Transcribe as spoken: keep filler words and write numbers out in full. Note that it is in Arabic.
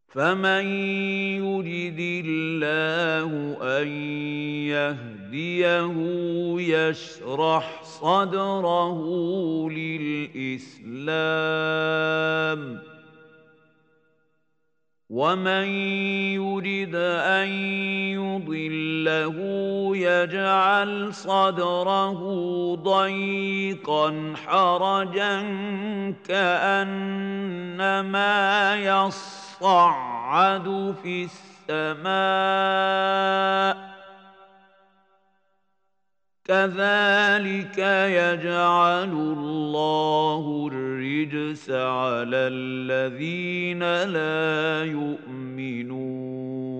فمن يرد الله أن يهديه يشرح صدره للإسلام ومن يرد أن يضله يجعل صدره ضيقا حرجا كأنما يصعد في السماء كذلك يجعل الله الرجس على الذين لا يؤمنون